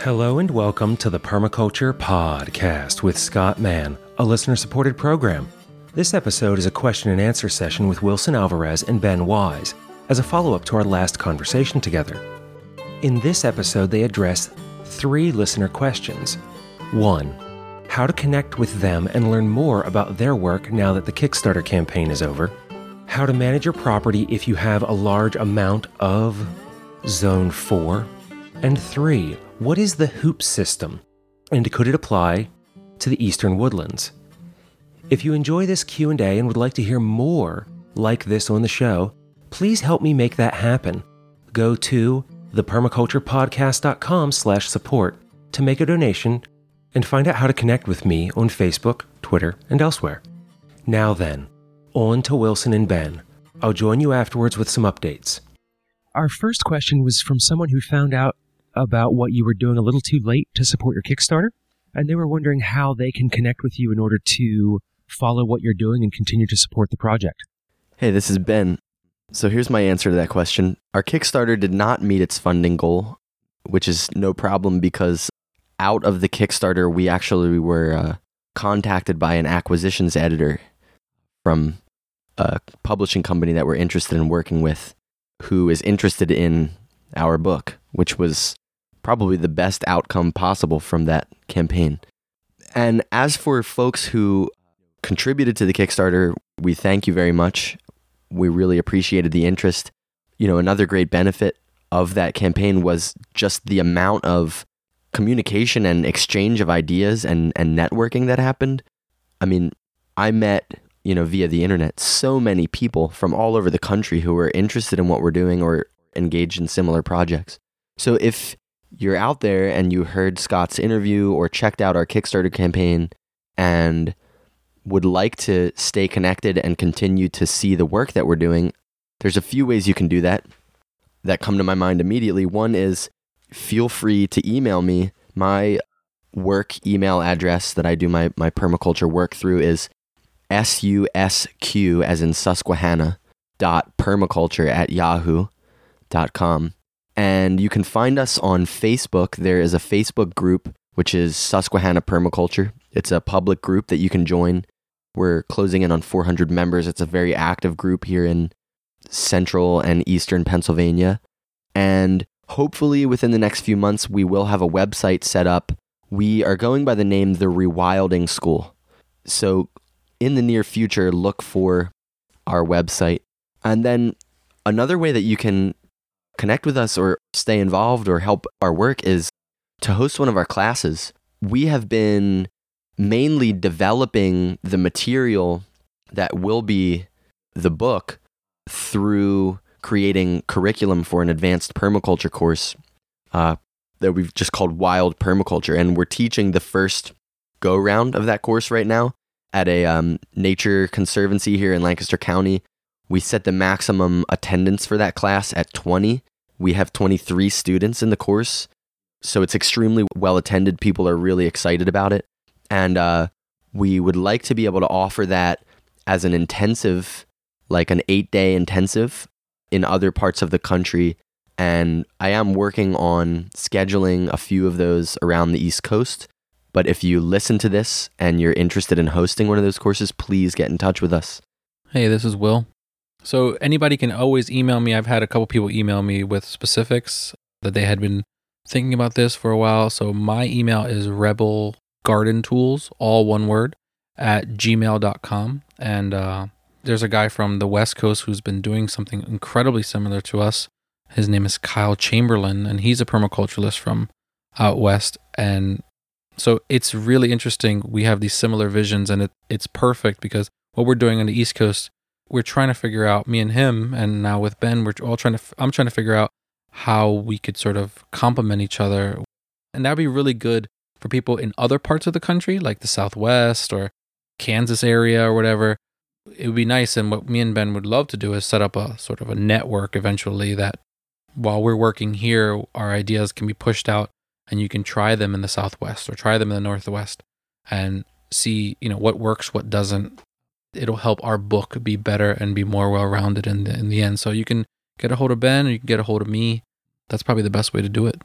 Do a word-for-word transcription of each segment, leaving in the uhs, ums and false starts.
Hello and welcome to the Permaculture Podcast with Scott Mann, a listener-supported program. This episode is a question and answer session with Wilson Alvarez and Ben Wise as a follow-up to our last conversation together. In this episode, they address three listener questions. One, how to connect with them and learn more about their work now that the Kickstarter campaign is over. How to manage your property if you have a large amount of Zone four. And three, what is the HOOP system, and could it apply to the Eastern Woodlands? If you enjoy this Q and A and would like to hear more like this on the show, please help me make that happen. Go to thepermaculturepodcast.com slash support to make a donation and find out how to connect with me on Facebook, Twitter, and elsewhere. Now then, on to Wilson and Ben. I'll join you afterwards with some updates. Our first question was from someone who found out about what you were doing a little too late to support your Kickstarter, and they were wondering how they can connect with you in order to follow what you're doing and continue to support the project. Hey, this is Ben. So here's my answer to that question. Our Kickstarter did not meet its funding goal, which is no problem because out of the Kickstarter, we actually were uh, contacted by an acquisitions editor from a publishing company that we're interested in working with, who is interested in our book, which was probably the best outcome possible from that campaign. And as for folks who contributed to the Kickstarter, we thank you very much. We really appreciated the interest. You know, another great benefit of that campaign was just the amount of communication and exchange of ideas and, and networking that happened. I mean, I met, you know, via the internet, so many people from all over the country who were interested in what we're doing or engaged in similar projects. So if you're out there and you heard Scott's interview or checked out our Kickstarter campaign and would like to stay connected and continue to see the work that we're doing, there's a few ways you can do that that come to my mind immediately. One is feel free to email me. My work email address that I do my, my permaculture work through is S U S Q as in Susquehanna dot permaculture at yahoo dot com. And you can find us on Facebook. There is a Facebook group, which is Susquehanna Permaculture. It's a public group that you can join. We're closing in on four hundred members. It's a very active group here in central and eastern Pennsylvania. And hopefully within the next few months, we will have a website set up. We are going by the name The Rewilding School. So in the near future, look for our website. And then another way that you can connect with us or stay involved or help our work is to host one of our classes. We have been mainly developing the material that will be the book through creating curriculum for an advanced permaculture course uh, that we've just called Wild Permaculture. And we're teaching the first go-round of that course right now at a um, nature conservancy here in Lancaster County. We set the maximum attendance for that class at twenty. We have twenty-three students in the course, so it's extremely well attended. People are really excited about it. And uh, we would like to be able to offer that as an intensive, like an eight-day intensive in other parts of the country. And I am working on scheduling a few of those around the East Coast. But if you listen to this and you're interested in hosting one of those courses, please get in touch with us. Hey, this is Will. So anybody can always email me. I've had a couple people email me with specifics that they had been thinking about this for a while. So my email is rebelgardentools, all one word, at gmail dot com. And uh, there's a guy from the West Coast who's been doing something incredibly similar to us. His name is Kyle Chamberlain, and he's a permaculturalist from out west. And so it's really interesting. We have these similar visions, and it, it's perfect because what we're doing on the East Coast, we're trying to figure out, me and him, and now with Ben, we're all trying to, I'm trying to figure out how we could sort of complement each other. And that'd be really good for people in other parts of the country, like the Southwest or Kansas area or whatever. It would be nice. And what me and Ben would love to do is set up a sort of a network eventually that while we're working here, our ideas can be pushed out and you can try them in the Southwest or try them in the Northwest and see, you know, what works, what doesn't. It'll help our book be better and be more well-rounded in the, in the end. So you can get a hold of Ben or you can get a hold of me. That's probably the best way to do it.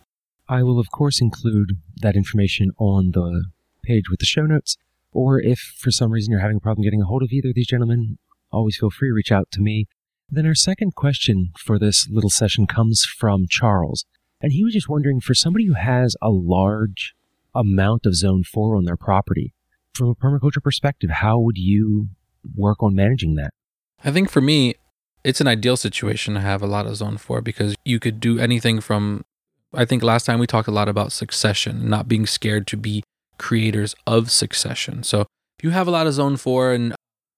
I will, of course, include that information on the page with the show notes, or if for some reason you're having a problem getting a hold of either of these gentlemen, always feel free to reach out to me. Then our second question for this little session comes from Charles, and he was just wondering, for somebody who has a large amount of Zone four on their property, from a permaculture perspective, how would you work on managing that? I think for me, it's an ideal situation to have a lot of Zone four because you could do anything from, I think last time we talked a lot about succession, not being scared to be creators of succession. So if you have a lot of Zone four and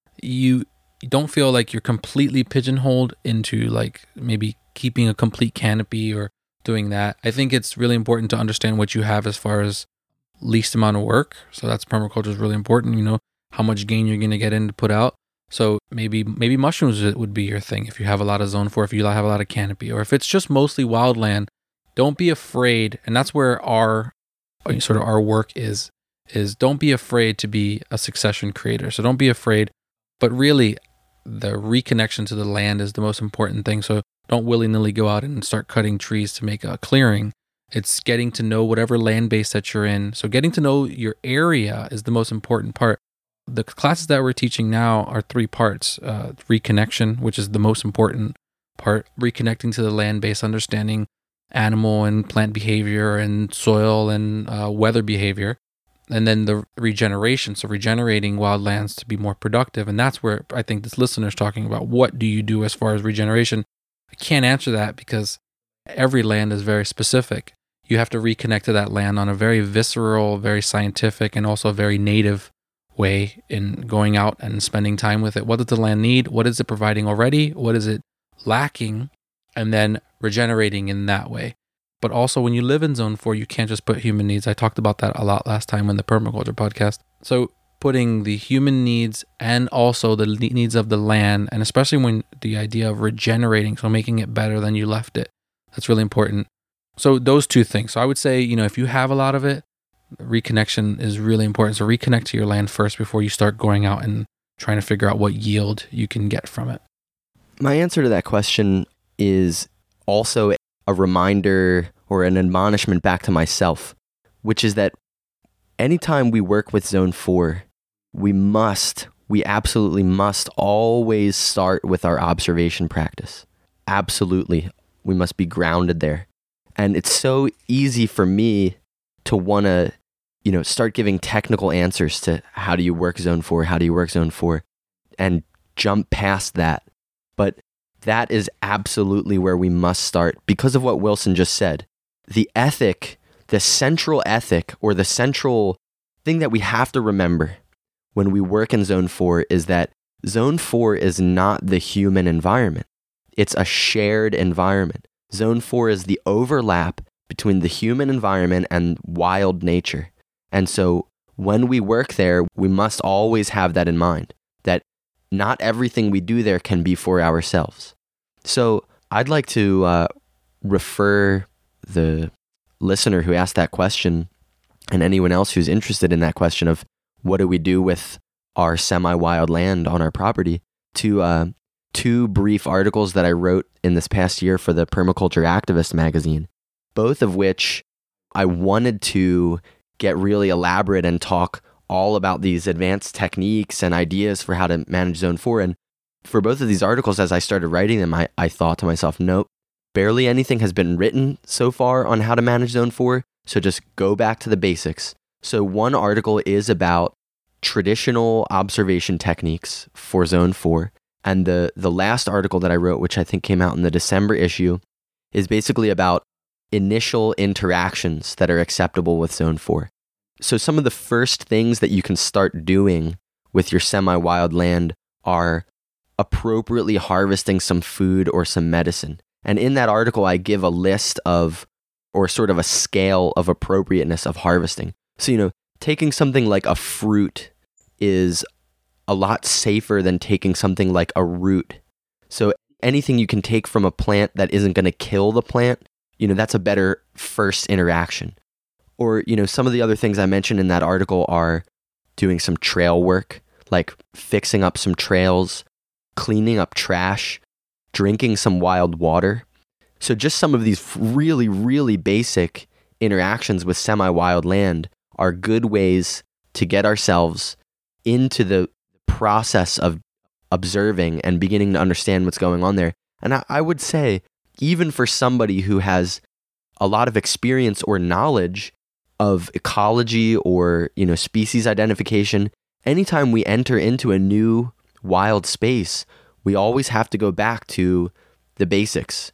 you don't feel like you're completely pigeonholed into like maybe keeping a complete canopy or doing that, I think it's really important to understand what you have as far as least amount of work. So that's permaculture is really important. You know, how much gain you're going to get in to put out. So maybe maybe mushrooms would be your thing if you have a lot of Zone four, if you have a lot of canopy, or if it's just mostly wildland, don't be afraid. And that's where our sort of our work is, is don't be afraid to be a succession creator. So don't be afraid, but really the reconnection to the land is the most important thing. So don't willy-nilly go out and start cutting trees to make a clearing. It's getting to know whatever land base that you're in. So getting to know your area is the most important part. The classes that we're teaching now are three parts. Uh, reconnection, which is the most important part. Reconnecting to the land base, understanding animal and plant behavior and soil and uh, weather behavior. And then the regeneration, so regenerating wildlands to be more productive. And that's where I think this listener is talking about. What do you do as far as regeneration? I can't answer that because every land is very specific. You have to reconnect to that land on a very visceral, very scientific, and also very native way in going out and spending time with it. What does the land need? What is it providing already? What is it lacking? And then regenerating in that way. But also when you live in Zone four, you can't just put human needs. I talked about that a lot last time on the Permaculture podcast. So putting the human needs and also the needs of the land, and especially when the idea of regenerating, so making it better than you left it, that's really important. So those two things. So I would say, you know, if you have a lot of it, reconnection is really important. So reconnect to your land first before you start going out and trying to figure out what yield you can get from it. My answer to that question is also a reminder or an admonishment back to myself, which is that anytime we work with Zone four, we must, we absolutely must always start with our observation practice. Absolutely. We must be grounded there. And it's so easy for me to want to, you know, start giving technical answers to how do you work Zone four, how do you work Zone four, and jump past that. But that is absolutely where we must start because of what Wilson just said. The ethic, the central ethic, or the central thing that we have to remember when we work in Zone four is that Zone four is not the human environment. It's a shared environment. Zone four is the overlap between the human environment and wild nature. And so when we work there, we must always have that in mind, that not everything we do there can be for ourselves. So I'd like to uh, refer the listener who asked that question and anyone else who's interested in that question of what do we do with our semi-wild land on our property to uh, two brief articles that I wrote in this past year for the Permaculture Activist magazine, both of which I wanted to get really elaborate and talk all about these advanced techniques and ideas for how to manage Zone four. And for both of these articles, as I started writing them, I, I thought to myself, nope, barely anything has been written so far on how to manage Zone four, so just go back to the basics. So one article is about traditional observation techniques for Zone four, and the, the last article that I wrote, which I think came out in the December issue, is basically about initial interactions that are acceptable with Zone four. So some of the first things that you can start doing with your semi-wild land are appropriately harvesting some food or some medicine. And in that article, I give a list of, or sort of a scale of appropriateness of harvesting. So, you know, taking something like a fruit is a lot safer than taking something like a root. So anything you can take from a plant that isn't going to kill the plant, you know, that's a better first interaction. Or, you know, some of the other things I mentioned in that article are doing some trail work, like fixing up some trails, cleaning up trash, drinking some wild water. So just some of these really, really basic interactions with semi-wild land are good ways to get ourselves into the process of observing and beginning to understand what's going on there. And I, I would say, even for somebody who has a lot of experience or knowledge of ecology or, you know, species identification, anytime we enter into a new wild space, we always have to go back to the basics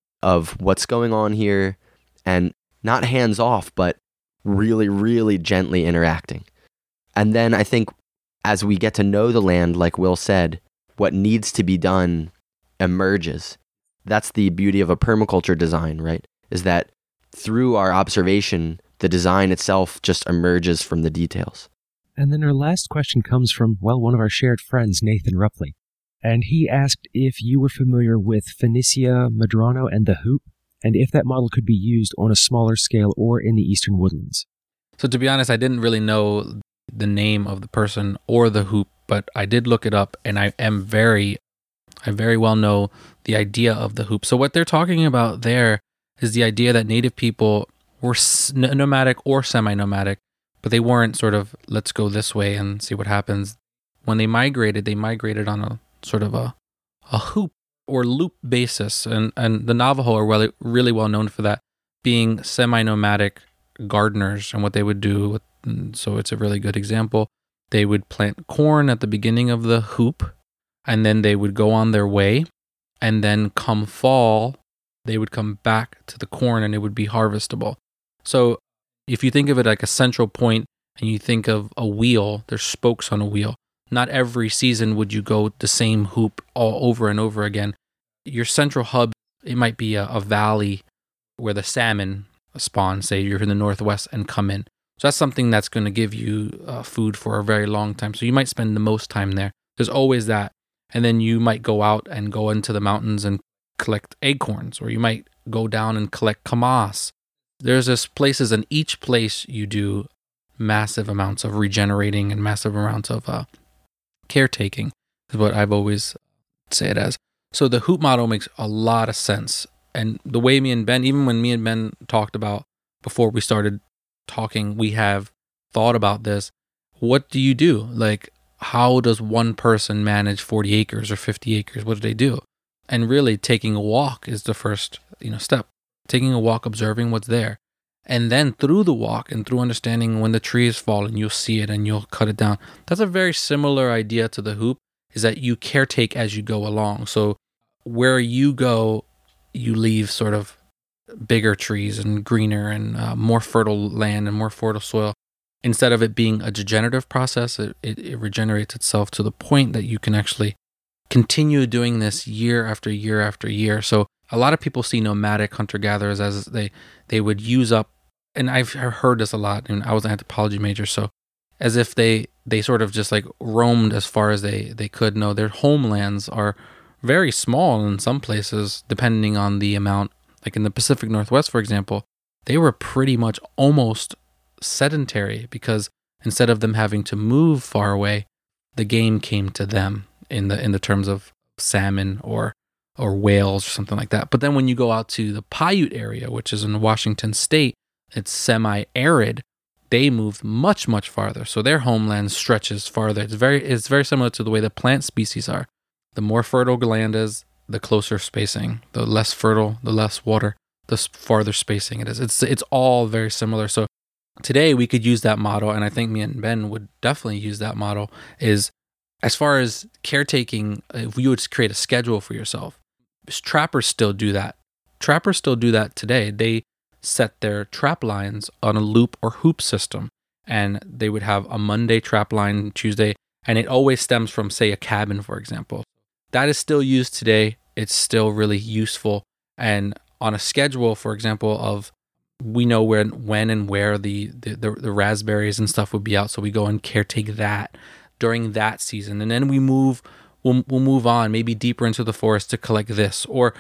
of what's going on here, and not hands off, but really, really gently interacting. And then I think as we get to know the land, like Will said, what needs to be done emerges. That's the beauty of a permaculture design, right? Is that through our observation, the design itself just emerges from the details. And then our last question comes from, well, one of our shared friends, Nathan Rupley. And he asked if you were familiar with Phoenicia Medrano and the hoop, and if that model could be used on a smaller scale or in the eastern woodlands. So to be honest, I didn't really know the name of the person or the hoop, but I did look it up, and I am very, I very well know the idea of the hoop. So what they're talking about there is the idea that native people were nomadic or semi-nomadic, but they weren't sort of, let's go this way and see what happens. When they migrated, they migrated on a sort of a, a hoop or loop basis. And, and the Navajo are really, really well known for that, being semi-nomadic gardeners and what they would do. With, so it's a really good example. They would plant corn at the beginning of the hoop, and then they would go on their way. And then come fall, they would come back to the corn and it would be harvestable. So if you think of it like a central point and you think of a wheel, there's spokes on a wheel. Not every season would you go the same hoop all over and over again. Your central hub, it might be a, a valley where the salmon spawn, say you're in the northwest, and come in. So that's something that's going to give you uh, food for a very long time. So you might spend the most time there. There's always that. And then you might go out and go into the mountains and collect acorns, or you might go down and collect kamas. There's just places, in each place you do massive amounts of regenerating and massive amounts of uh, caretaking, is what I've always say it as. So the hoop model makes a lot of sense. And the way me and Ben, even when me and Ben talked about, before we started talking, we have thought about this. What do you do? Like, how does one person manage forty acres or fifty acres? What do they do? And really, taking a walk is the first, you know, step. Taking a walk, observing what's there. And then through the walk and through understanding when the tree is falling, you'll see it and you'll cut it down. That's a very similar idea to the hoop, is that you caretake as you go along. So where you go, you leave sort of bigger trees and greener and uh, more fertile land and more fertile soil. Instead of it being a degenerative process, it, it, it regenerates itself to the point that you can actually continue doing this year after year after year. So a lot of people see nomadic hunter-gatherers as they, they would use up, and I've heard this a lot, and I was an anthropology major, so as if they, they sort of just like roamed as far as they, they could. No, their homelands are very small in some places, depending on the amount. Like in the Pacific Northwest, for example, they were pretty much almost sedentary, because instead of them having to move far away, the game came to them in the in the terms of salmon or or whales or something like that. But then when you go out to the Paiute area, which is in Washington State, it's semi-arid. They moved much, much farther. So their homeland stretches farther. It's very it's very similar to the way the plant species are. The more fertile land is, the closer spacing. The less fertile, the less water, the farther spacing it is. It's it's all very similar. So today we could use that model, and I think me and Ben would definitely use that model, is as far as caretaking, if you would create a schedule for yourself. Trappers still do that. Trappers still do that today. They set their trap lines on a loop or hoop system, and they would have a Monday trap line, Tuesday, and it always stems from, say, a cabin, for example. That is still used today. It's still really useful. And on a schedule, for example, of we know where, when and where the, the, the, the raspberries and stuff would be out, so we go and caretake that during that season. And then we move, we'll, we'll move on, maybe deeper into the forest to collect this. Or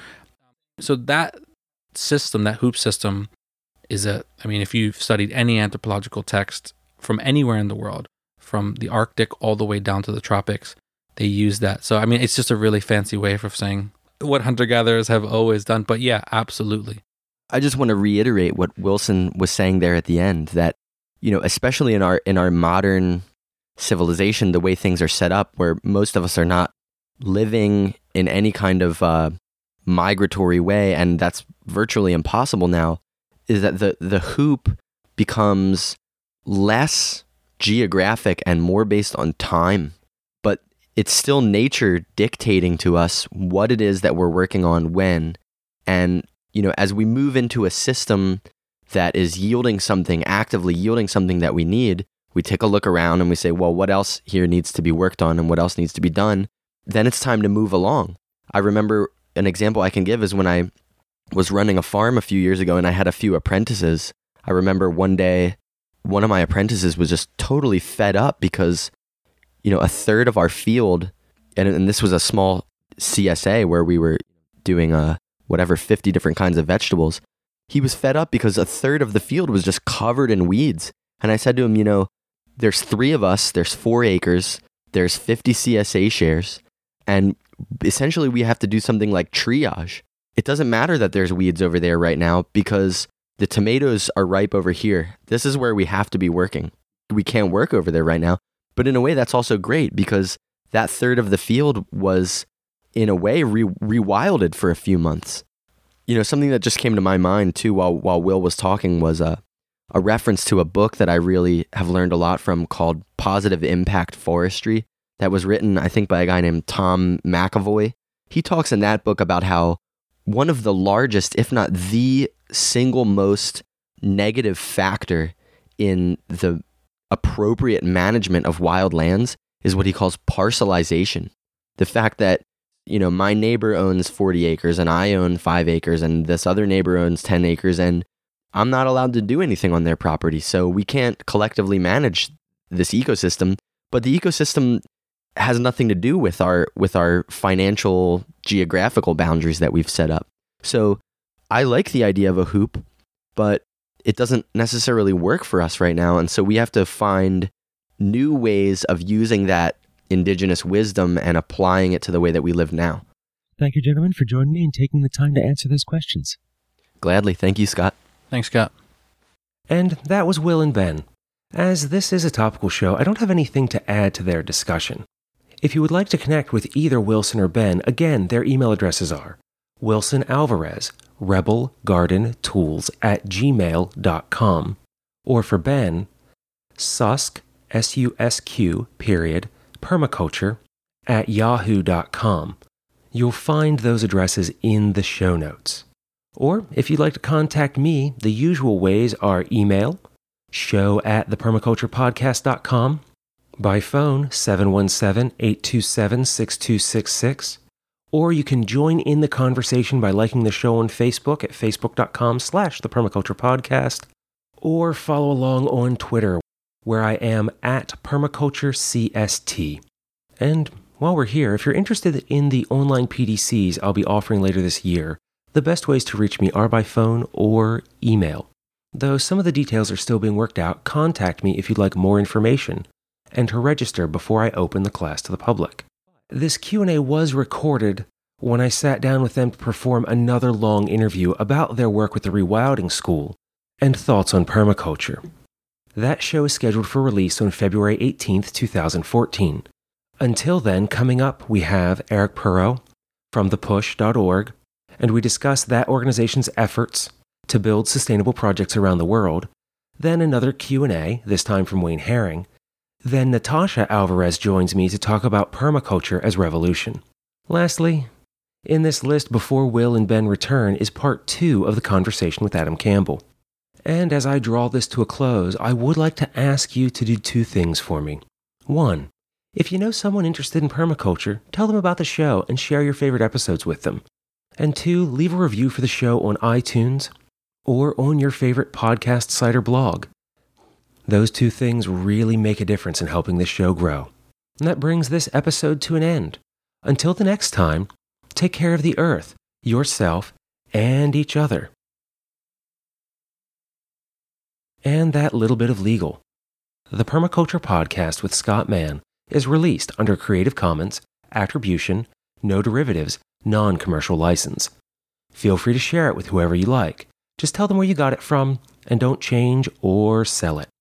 so that system, that hoop system, is a, I mean, if you've studied any anthropological text from anywhere in the world, from the Arctic all the way down to the tropics, they use that. So, I mean, it's just a really fancy way of saying what hunter-gatherers have always done. But yeah, absolutely. I just want to reiterate what Wilson was saying there at the end, that, you know, especially in our in our modern civilization, the way things are set up, where most of us are not living in any kind of uh, migratory way, and that's virtually impossible now, is that the, the hoop becomes less geographic and more based on time, but it's still nature dictating to us what it is that we're working on when. And, you know, as we move into a system that is yielding something, actively yielding something that we need, we take a look around and we say, well, what else here needs to be worked on and what else needs to be done? Then it's time to move along. I remember an example I can give is when I was running a farm a few years ago and I had a few apprentices. I remember one day, one of my apprentices was just totally fed up because, you know, a third of our field, and, and this was a small C S A where we were doing a, whatever, fifty different kinds of vegetables. He was fed up because a third of the field was just covered in weeds. And I said to him, you know, there's three of us, there's four acres, there's fifty C S A shares, and essentially we have to do something like triage. It doesn't matter that there's weeds over there right now because the tomatoes are ripe over here. This is where we have to be working. We can't work over there right now. But in a way, that's also great because that third of the field was, in a way, re- rewilded for a few months. You know, something that just came to my mind too while while Will was talking was a, a reference to a book that I really have learned a lot from called Positive Impact Forestry that was written, I think, by a guy named Tom McAvoy. He talks in that book about how one of the largest, if not the single most negative factor in the appropriate management of wild lands is what he calls parcelization. The fact that, you know, my neighbor owns forty acres and I own five acres and this other neighbor owns ten acres and I'm not allowed to do anything on their property. So we can't collectively manage this ecosystem, but the ecosystem has nothing to do with our with our financial geographical boundaries that we've set up. So I like the idea of a hoop, but it doesn't necessarily work for us right now. And so we have to find new ways of using that indigenous wisdom and applying it to the way that we live now. Thank you, gentlemen, for joining me and taking the time to answer those questions. Gladly. Thank you, Scott. Thanks, Scott. And that was Will and Ben. As this is a topical show, I don't have anything to add to their discussion. If you would like to connect with either Wilson or Ben, again, their email addresses are Wilson Alvarez, rebel garden tools at gmail dot com, or for Ben, Susk, S U S Q, period, permaculture, at yahoo dot com. You'll find those addresses in the show notes. Or if you'd like to contact me, the usual ways are email, show at the permaculture podcast dot com, by phone seven one seven, eight two seven, six two six six, or you can join in the conversation by liking the show on Facebook at facebook dot com slash the permaculture podcast, or follow along on Twitter where I am at permaculture C S T. And while we're here, if you're interested in the online P D Cs I'll be offering later this year, the best ways to reach me are by phone or email. Though some of the details are still being worked out, contact me if you'd like more information and to register before I open the class to the public. This Q and A was recorded when I sat down with them to perform another long interview about their work with the Rewilding School and thoughts on permaculture. That show is scheduled for release on February eighteenth, twenty fourteen. Until then, coming up, we have Eric Perot from the push dot org, and we discuss that organization's efforts to build sustainable projects around the world. Then another Q and A, this time from Wayne Herring. Then Natasha Alvarez joins me to talk about permaculture as revolution. Lastly, in this list before Will and Ben return is part two of the conversation with Adam Campbell. And as I draw this to a close, I would like to ask you to do two things for me. One, if you know someone interested in permaculture, tell them about the show and share your favorite episodes with them. And two, leave a review for the show on iTunes or on your favorite podcast site or blog. Those two things really make a difference in helping this show grow. And that brings this episode to an end. Until the next time, take care of the earth, yourself, and each other. And that little bit of legal. The Permaculture Podcast with Scott Mann is released under Creative Commons, Attribution, No Derivatives, Non-Commercial License. Feel free to share it with whoever you like, Just tell them where you got it from and don't change or sell it.